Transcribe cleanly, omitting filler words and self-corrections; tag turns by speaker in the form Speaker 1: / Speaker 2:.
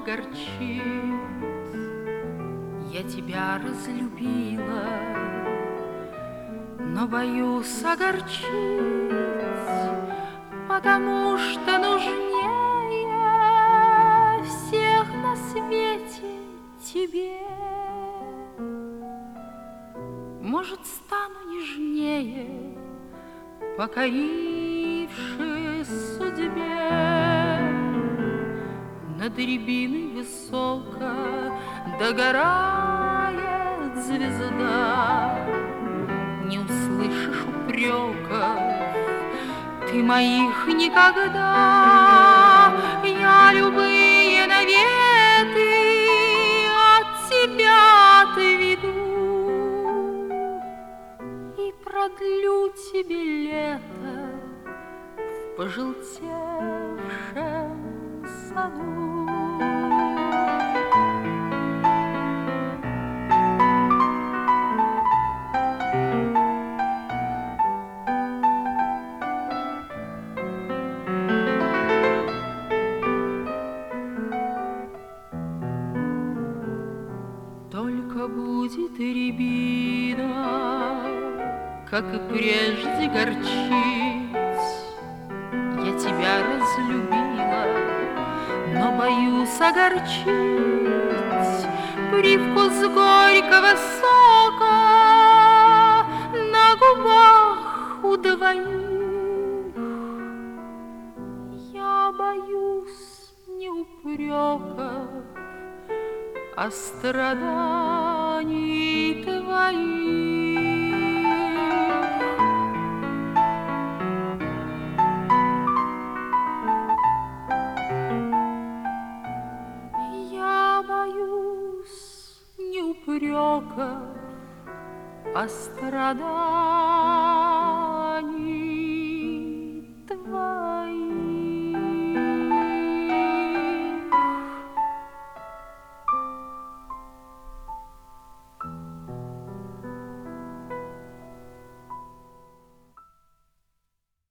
Speaker 1: огорчит. Я тебя разлюбила, но боюсь огорчить, потому что нужнее всех на свете тебе. Может, стану нежнее, покорившись судьбе. Над рябиной высоко догорает звезда. Не услышишь упреков ты моих никогда. Я любые наветы от тебя отведу и продлю тебе лето в пожелтевшем саду. Только будет рябина, как и прежде, горчить. Я тебя разлюбила, но боюсь огорчить. Привкус горького сока на губах у двоих. Я боюсь не упреков, а страданий твоих. Я боюсь не упреков, а страданий